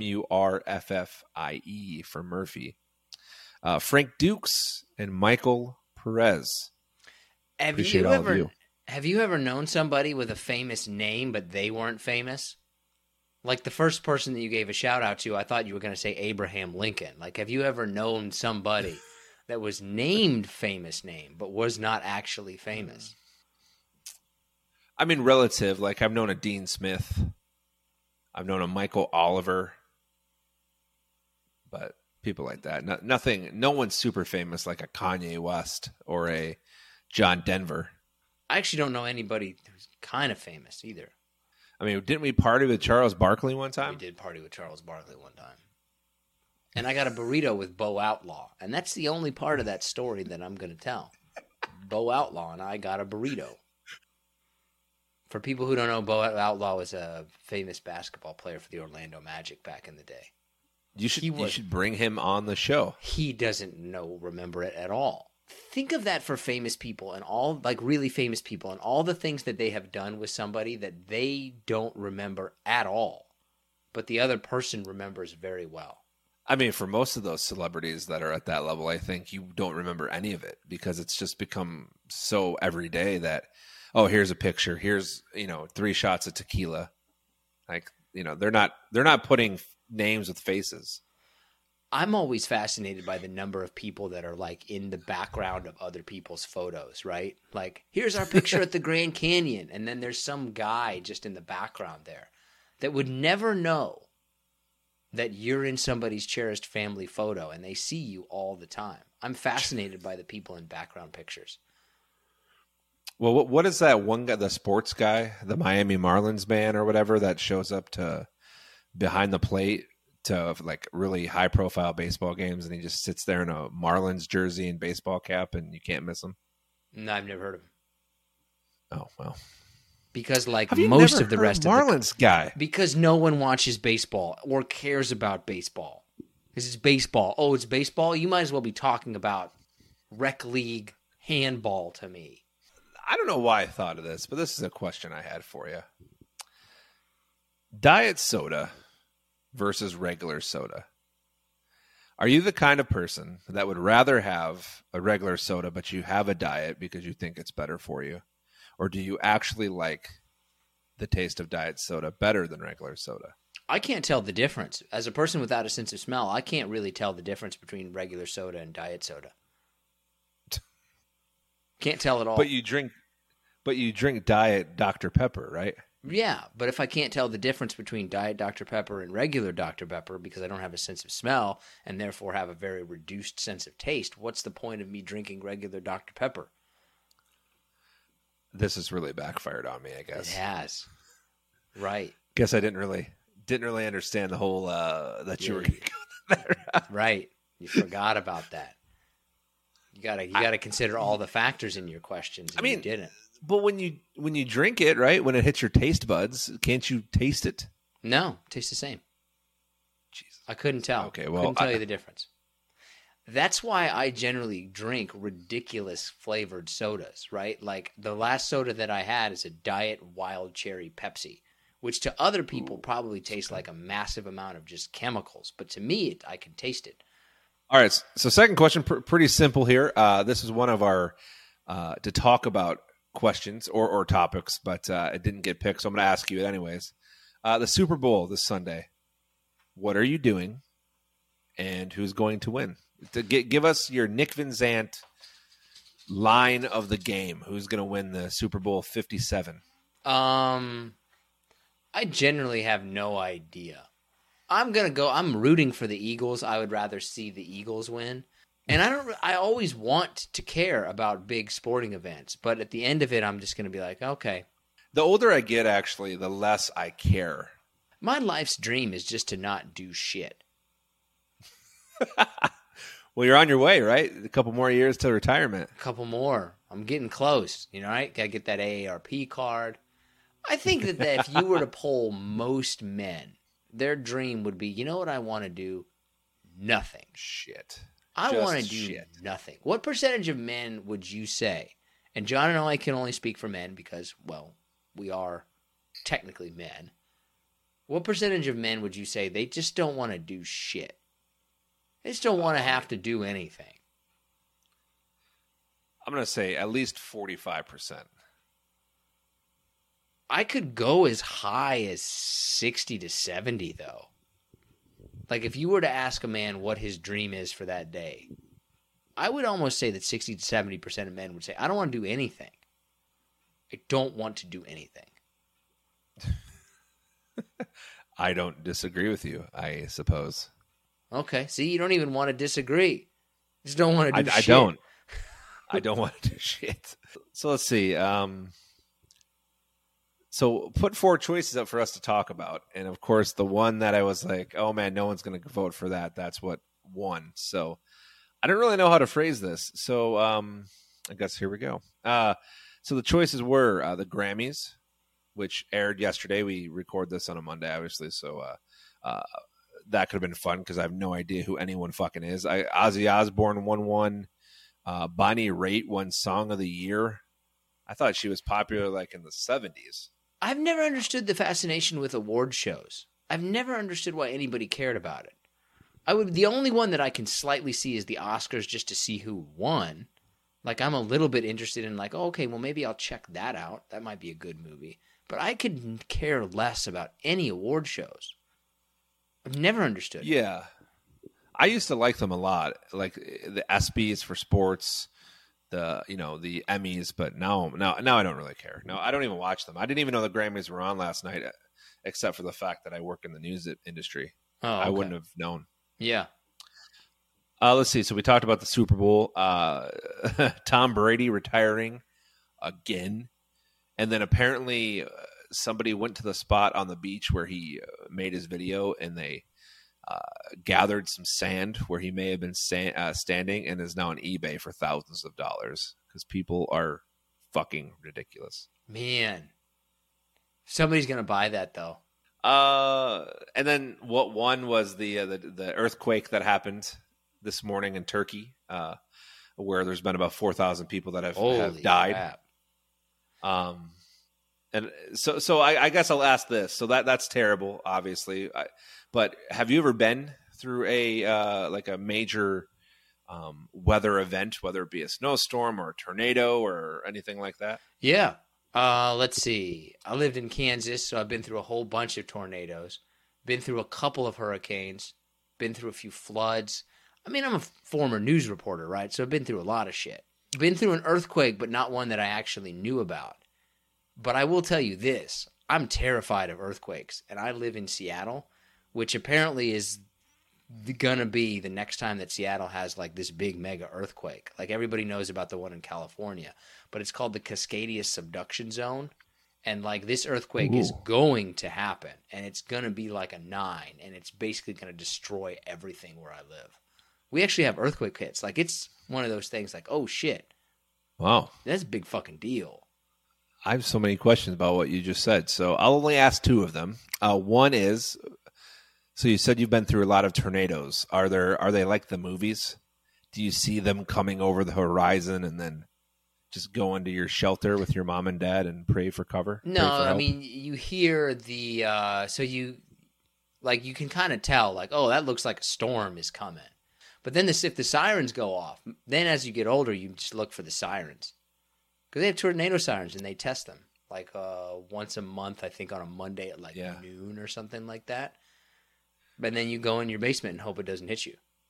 Murffie for Murphy. Frank Dukes and Michael Perez. Appreciate all of you. Have you ever known somebody with a famous name, but they weren't famous? Like the first person that you gave a shout out to, I thought you were going to say Abraham Lincoln. Like, have you ever known somebody that was named famous name, but was not actually famous? I mean, relative. Like, I've known a Dean Smith. I've known a Michael Oliver. But people like that. Nothing. No one's super famous like a Kanye West or a John Denver. I actually don't know anybody who's kind of famous either. I mean, didn't we party with Charles Barkley one time? We did party with Charles Barkley one time. And I got a burrito with Bo Outlaw. And that's the only part of that story that I'm going to tell. Bo Outlaw and I got a burrito. For people who don't know, Bo Outlaw was a famous basketball player for the Orlando Magic back in the day. You should bring him on the show. He doesn't remember it at all. Think of that for famous people and all, like really famous people and all the things that they have done with somebody that they don't remember at all, but the other person remembers very well. I mean, for most of those celebrities that are at that level, I think you don't remember any of it because it's just become so everyday that, oh, here's a picture. Here's, 3 shots of tequila. Like, they're not putting names with faces. I'm always fascinated by the number of people that are like in the background of other people's photos, right? Like, here's our picture at the Grand Canyon. And then there's some guy just in the background there that would never know that you're in somebody's cherished family photo and they see you all the time. I'm fascinated by the people in background pictures. Well, what is that one guy, the sports guy, the Miami Marlins man or whatever that shows up to behind the plate to like really high profile baseball games and he just sits there in a Marlins jersey and baseball cap and you can't miss him? No, I've never heard of him. Oh, well. Because like most of the rest of Marlins guy. Because no one watches baseball or cares about baseball. This is baseball. Oh, it's baseball? You might as well be talking about rec league handball to me. I don't know why I thought of this, but this is a question I had for you. Diet soda versus regular soda. Are you the kind of person that would rather have a regular soda, but you have a diet because you think it's better for you? Or do you actually like the taste of diet soda better than regular soda? I can't tell the difference. As a person without a sense of smell, I can't really tell the difference between regular soda and diet soda. Can't tell at all. But you drink Diet Dr. Pepper, right? Yeah, but if I can't tell the difference between Diet Dr. Pepper and regular Dr. Pepper because I don't have a sense of smell and therefore have a very reduced sense of taste, what's the point of me drinking regular Dr. Pepper? This has really backfired on me, I guess. It has. Right. Guess I didn't really understand the whole that you were going to go there. Right. You forgot about that. You gotta consider all the factors in your questions. And you didn't. But when you drink it, right, when it hits your taste buds, can't you taste it? No, it tastes the same. Jesus. I couldn't tell. Okay, well, couldn't tell you the difference. That's why I generally drink ridiculous flavored sodas, right? Like the last soda that I had is a Diet Wild Cherry Pepsi, which to other people probably tastes like a massive amount of just chemicals, but to me, I can taste it. All right, so second question, pretty simple here. This is one of our to talk about questions or topics, but it didn't get picked, so I'm going to ask you it anyways. The Super Bowl this Sunday. What are you doing, and who's going to win? Give us your Nick Van Zant line of the game. Who's going to win the Super Bowl 57? I generally have no idea. I'm rooting for the Eagles. I would rather see the Eagles win. And I always want to care about big sporting events, but at the end of it, I'm just going to be like, okay. The older I get, actually, the less I care. My life's dream is just to not do shit. Well, you're on your way, right? A couple more years till retirement. A couple more. I'm getting close, right? Got to get that AARP card. I think that if you were to poll most men, their dream would be, you know what I want to do? Nothing. Shit. I want to do nothing. What percentage of men would you say? And John and I can only speak for men because, well, we are technically men. What percentage of men would you say they just don't want to do shit? They just don't want to have to do anything. I'm going to say at least 45%. I could go as high as 60 to 70, though. Like, if you were to ask a man what his dream is for that day, I would almost say that 60 to 70% of men would say, I don't want to do anything. I don't want to do anything. I don't disagree with you, I suppose. Okay. See, you don't even want to disagree. You just don't want to do shit. I don't. I don't want to do shit. So let's see. So put 4 choices up for us to talk about. And, of course, the one that I was like, oh, man, no one's going to vote for that. That's what won. So I don't really know how to phrase this. So I guess here we go. So the choices were the Grammys, which aired yesterday. We record this on a Monday, obviously. So that could have been fun because I have no idea who anyone fucking is. Ozzy Osbourne won one. Bonnie Raitt won Song of the Year. I thought she was popular like in the 70s. I've never understood the fascination with award shows. I've never understood why anybody cared about it. The only one that I can slightly see is the Oscars just to see who won. Like, I'm a little bit interested in like, oh, okay, well, maybe I'll check that out. That might be a good movie. But I could care less about any award shows. I've never understood. Yeah. I used to like them a lot. Like the ESPYs for sports, the Emmys, but now I don't really care. No, I don't even watch them. I didn't even know the Grammys were on last night, except for the fact that I work in the news industry. Oh, okay. I wouldn't have known. Yeah. Let's see. So we talked about the Super Bowl. Tom Brady retiring again. And then apparently somebody went to the spot on the beach where he made his video, and they gathered some sand where he may have been standing, and is now on eBay for thousands of dollars because people are fucking ridiculous. Man. Somebody's going to buy that, though. And then what won was the earthquake that happened this morning in Turkey, where there's been about 4,000 people that have died. Crap. And so I guess I'll ask this. So that's terrible, obviously. But have you ever been through a major weather event, whether it be a snowstorm or a tornado or anything like that? Yeah. Let's see. I lived in Kansas, so I've been through a whole bunch of tornadoes, been through a couple of hurricanes, been through a few floods. I mean, I'm a former news reporter, right? So I've been through a lot of shit. Been through an earthquake, but not one that I actually knew about. But I will tell you this. I'm terrified of earthquakes, and I live in Seattle, which apparently is going to be the next time that Seattle has like this big mega earthquake. Like everybody knows about the one in California, but it's called the Cascadia Subduction Zone. And like this earthquake is going to happen, and it's going to be like a 9, and it's basically going to destroy everything where I live. We actually have earthquake hits. Like it's one of those things like, oh shit. Wow. That's a big fucking deal. I have so many questions about what you just said, so I'll only ask 2 of them. One is, so you said you've been through a lot of tornadoes. Are they like the movies? Do you see them coming over the horizon and then just go into your shelter with your mom and dad and pray for cover? No, I mean, you hear so you can kind of tell, like, oh, that looks like a storm is coming. But then if the sirens go off, then as you get older, you just look for the sirens. Because they have tornado sirens, and they test them, like once a month, I think on a Monday at noon or something like that. But then you go in your basement and hope it doesn't hit you.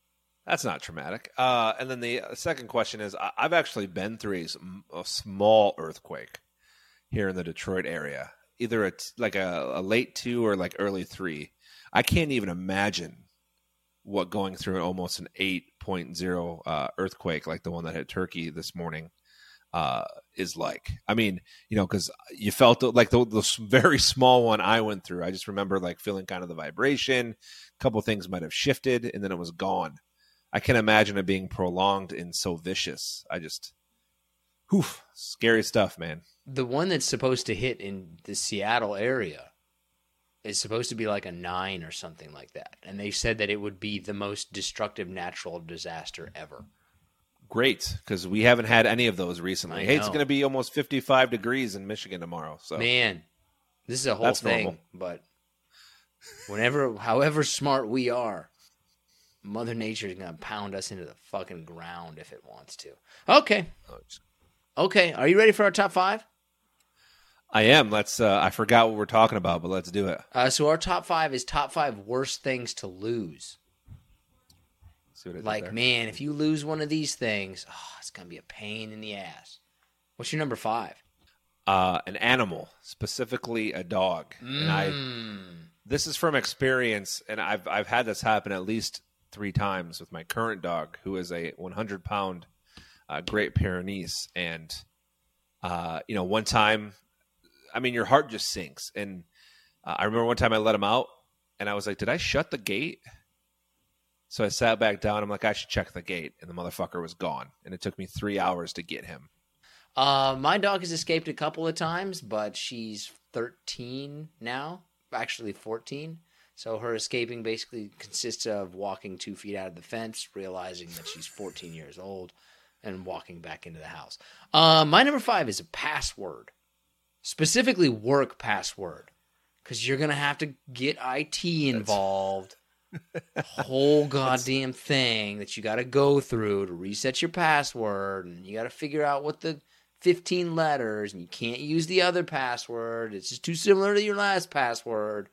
That's not traumatic. And then the second question is, I've actually been through a small earthquake here in the Detroit area, either a late 2 or like early 3. I can't even imagine what going through almost an 8.0 earthquake like the one that hit Turkey this morning is like. I mean, because you felt like the very small one I went through. I just remember like feeling kind of the vibration. A couple things might have shifted, and then it was gone. I can imagine it being prolonged and so vicious. Scary stuff, man. The one that's supposed to hit in the Seattle area is supposed to be like a 9 or something like that. And they said that it would be the most destructive natural disaster ever. Great, because we haven't had any of those recently. Hey, it's going to be almost 55 degrees in Michigan tomorrow. So man, this is a whole thing. Normal. But however smart we are, Mother Nature is going to pound us into the fucking ground if it wants to. Okay. Okay. Are you ready for our top 5? I am. I forgot what we're talking about, but let's do it. So our top 5 is top 5 worst things to lose. See what I did like, there? Man, if you lose one of these things, it's going to be a pain in the ass. What's your number 5? An animal, specifically a dog. And this is from experience, and I've had this happen at least 3 times with my current dog, who is a 100-pound Great Pyrenees. And, one time, I mean, your heart just sinks. And I remember one time I let him out, and I was like, did I shut the gate? So I sat back down. I'm like, I should check the gate. And the motherfucker was gone. And it took me 3 hours to get him. My dog has escaped a couple of times, but she's 13 now, actually 14. So her escaping basically consists of walking 2 feet out of the fence, realizing that she's 14 years old, and walking back into the house. My number 5 is a password, specifically work password, because you're going to have to get IT involved. Whole goddamn thing that you got to go through to reset your password, and you got to figure out what the 15 letters, and you can't use the other password. It's just too similar to your last password.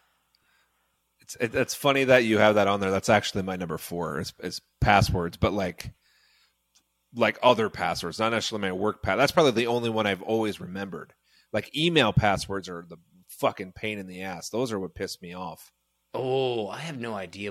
It's funny that you have that on there. That's actually my number 4 is passwords, but like other passwords, not necessarily my work pass. That's probably the only one I've always remembered. Like email passwords are the fucking pain in the ass. Those are what piss me off. Oh, I have no idea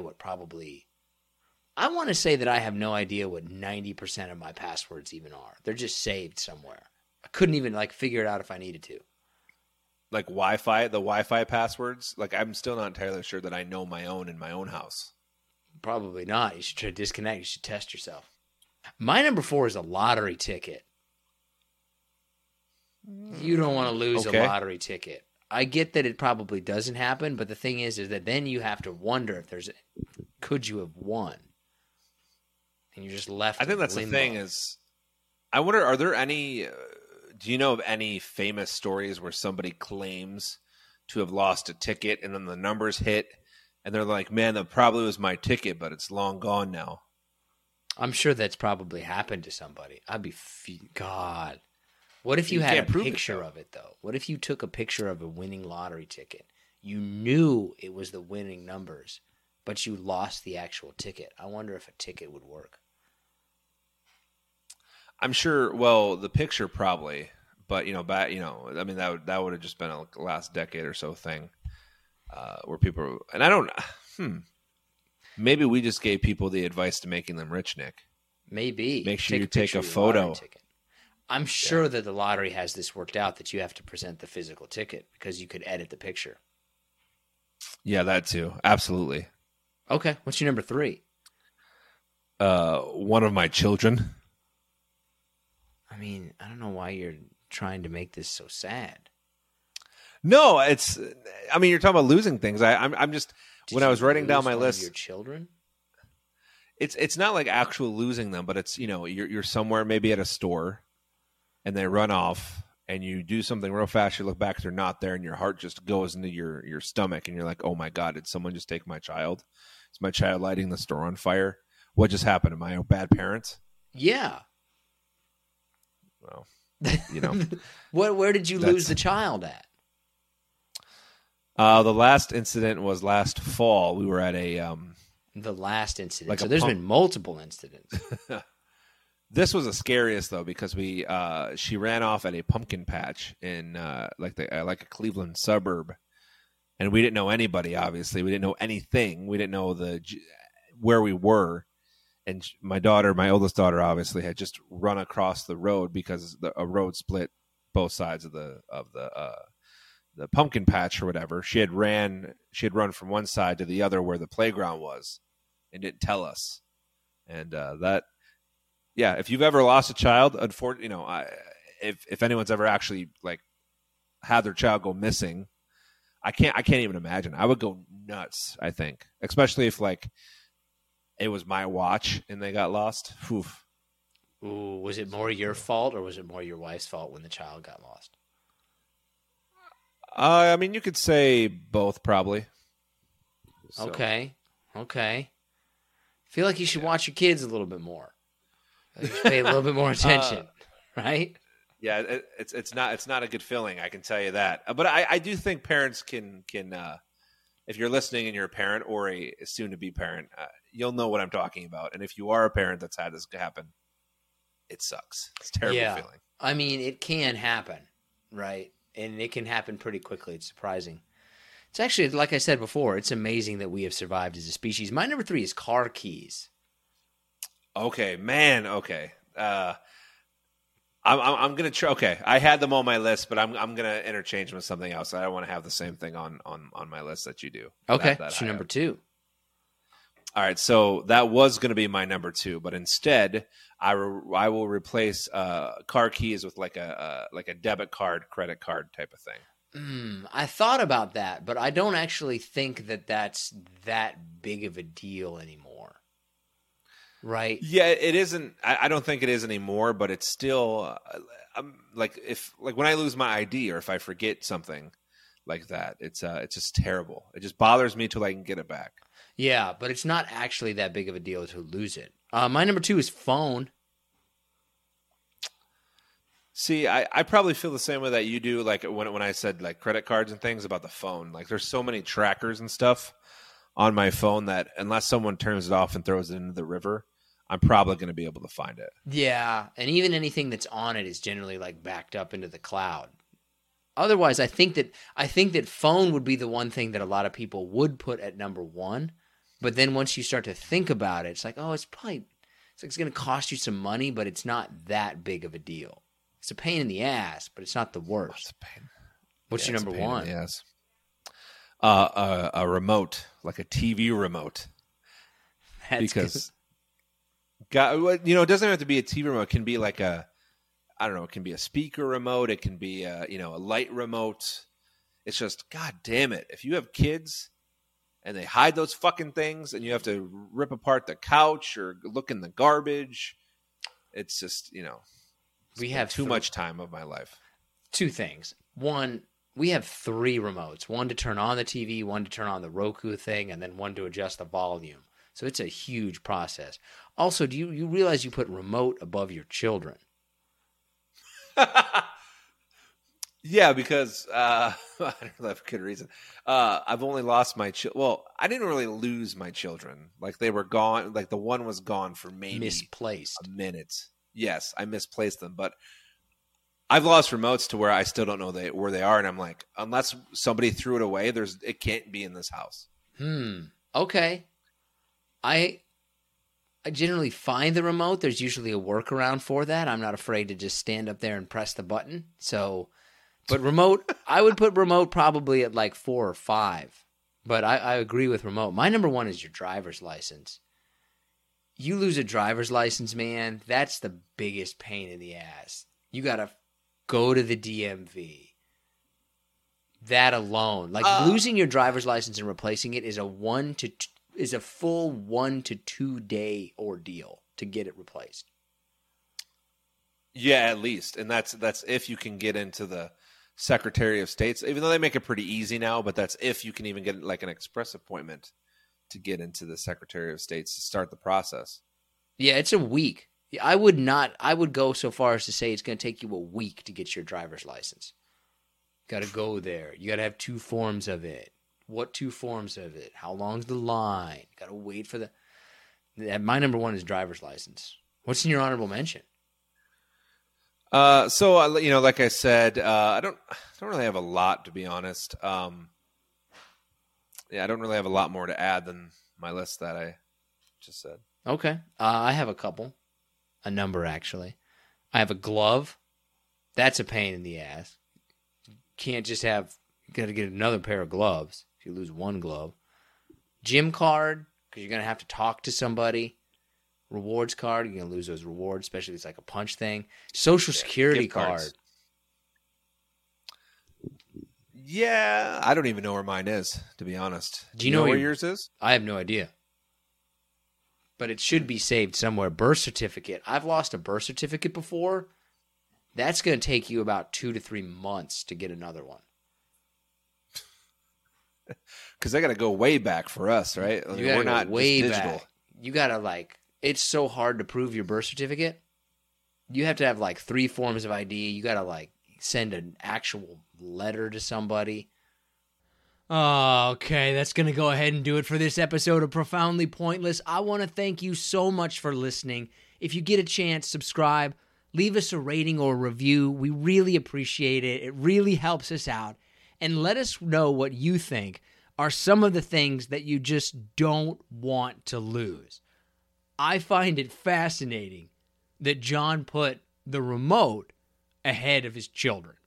I want to say that I have no idea what 90% of my passwords even are. They're just saved somewhere. I couldn't even figure it out if I needed to. Like the Wi-Fi passwords, I'm still not entirely sure that I know my own in my own house. Probably not. You should try to disconnect. You should test yourself. My number 4 is a lottery ticket. You don't want to lose a lottery ticket. I get that it probably doesn't happen, but the thing is that then you have to wonder if could you have won? And you're just left. I think that's limbo. the thing is, I wonder, are there any, do you know of any famous stories where somebody claims to have lost a ticket and then the numbers hit and they're like, man, that probably was my ticket, but it's long gone now? I'm sure that's probably happened to somebody. God. What if you had a picture of it, though? What if you took a picture of a winning lottery ticket? You knew it was the winning numbers, but you lost the actual ticket. I wonder if a ticket would work. I'm sure. Well, the picture probably, but I mean, that would have just been a last decade or so thing, where people and I don't. Maybe we just gave people the advice to making them rich, Nick. Maybe. Make sure you take a photo. I'm sure that the lottery has this worked out that you have to present the physical ticket because you could edit the picture. Yeah, that too. Absolutely. Okay. What's your number 3? One of my children. I mean, I don't know why you're trying to make this so sad. No, you're talking about losing things. I'm just, when I was writing down my list. Your children? It's not like actual losing them, but it's, you're somewhere maybe at a store and they run off and you do something real fast. You look back, they're not there, and your heart just goes into your stomach and you're like, oh my God, did someone just take my child? Is my child lighting the store on fire? What just happened? Am I a bad parent? Yeah. Well, where did you lose the child at? The last incident was last fall. We were at The last incident. Like so a there's pump- been multiple incidents. This was the scariest though because she ran off at a pumpkin patch in like a Cleveland suburb, and we didn't know anybody. Obviously, we didn't know anything. We didn't know where we were, and my oldest daughter, obviously had just run across the road because a road split both sides of the pumpkin patch or whatever. She had run from one side to the other where the playground was, and didn't tell us, and that. Yeah, if you've ever lost a child, unfortunately, if anyone's ever actually like had their child go missing, I can't even imagine. I would go nuts. I think, especially if like it was my watch and they got lost. Oof. Ooh, was it more your fault or was it more your wife's fault when the child got lost? I mean, you could say both, probably. So. Okay. I feel like you should watch your kids a little bit more. You should pay a little bit more attention, right? Yeah, it's not a good feeling. I can tell you that. But I do think parents can if you're listening and you're a parent or a soon to be parent, you'll know what I'm talking about. And if you are a parent that's had this happen, it sucks. It's a terrible feeling. I mean, it can happen, right? And it can happen pretty quickly. It's surprising. It's actually, like I said before, it's amazing that we have survived as a species. My number 3 is car keys. Okay, man. Okay, I'm gonna try. Okay, I had them on my list, but I'm gonna interchange them with something else. I don't want to have the same thing on my list that you do. Okay, that's your number 2. All right, so that was going to be my number 2, but instead, I will replace car keys with like a debit card, credit card type of thing. I thought about that, but I don't actually think that that's that big of a deal anymore. Right. Yeah, it isn't. I don't think it is anymore, but it's still like when I lose my ID or if I forget something like that, it's just terrible. It just bothers me till I can get it back. Yeah, but it's not actually that big of a deal to lose it. My number 2 is phone. See, I probably feel the same way that you do. Like when I said like credit cards and things about the phone, like there's so many trackers and stuff on my phone that unless someone turns it off and throws it into the river, I'm probably going to be able to find it. Yeah, and even anything that's on it is generally like backed up into the cloud. Otherwise, I think that phone would be the one thing that a lot of people would put at number 1. But then once you start to think about it, it's like, oh, it's going to cost you some money, but it's not that big of a deal. It's a pain in the ass, but it's not the worst. What's your number 1? Yes. A remote, like a TV remote. Because it doesn't have to be a TV remote. It can be like it can be a speaker remote. It can be a light remote. It's just, God damn it. If you have kids and they hide those fucking things and you have to rip apart the couch or look in the garbage, it's just, we have too much time of my life. 2 things. 1, we have 3 remotes. 1 to turn on the TV, 1 to turn on the Roku thing, and then 1 to adjust the volume. So it's a huge process. Also, do you realize you put remote above your children? Yeah, because I don't know, for good reason. I've only lost my Well, I didn't really lose my children. Like they were gone. Like the one was gone for maybe misplaced a minute. Yes, I misplaced them, but I've lost remotes to where I still don't know where they are, and I'm like, unless somebody threw it away, it can't be in this house. Okay. I generally find the remote. There's usually a workaround for that. I'm not afraid to just stand up there and press the button. So, but remote, I would put remote probably at like 4 or 5. But I agree with remote. My number 1 is your driver's license. You lose a driver's license, man, that's the biggest pain in the ass. You got to go to the DMV. That alone. Like losing your driver's license and replacing it is a full 1 to 2 day ordeal to get it replaced. Yeah, at least. And that's if you can get into the Secretary of State's, even though they make it pretty easy now, but that's if you can even get like an express appointment to get into the Secretary of State's to start the process. Yeah, it's a week. I would go so far as to say it's going to take you a week to get your driver's license. Got to go there. You got to have 2 forms of it. What two forms of it? How long's the line? Got to wait for my number one is driver's license. What's in your honorable mention? So like I said, I don't really have a lot, to be honest. I don't really have a lot more to add than my list that I just said. Okay. I have a number actually. I have a glove. That's a pain in the ass. You got to get another pair of gloves if you lose one glove. Gym card, because you're going to have to talk to somebody. Rewards card, you're going to lose those rewards, especially if it's like a punch thing. Social Security card. Yeah, I don't even know where mine is, to be honest. Do you know where yours is? I have no idea. But it should be saved somewhere. Birth certificate. I've lost a birth certificate before. That's going to take you about 2 to 3 months to get another one. Because I got to go way back for us, right? We're not way just digital. Back. You got to it's so hard to prove your birth certificate. You have to have 3 forms of ID. You got to send an actual letter to somebody. Okay, that's going to go ahead and do it for this episode of Profoundly Pointless. I want to thank you so much for listening. If you get a chance, subscribe, leave us a rating or a review. We really appreciate it. It really helps us out. And let us know what you think are some of the things that you just don't want to lose. I find it fascinating that John put the remote ahead of his children.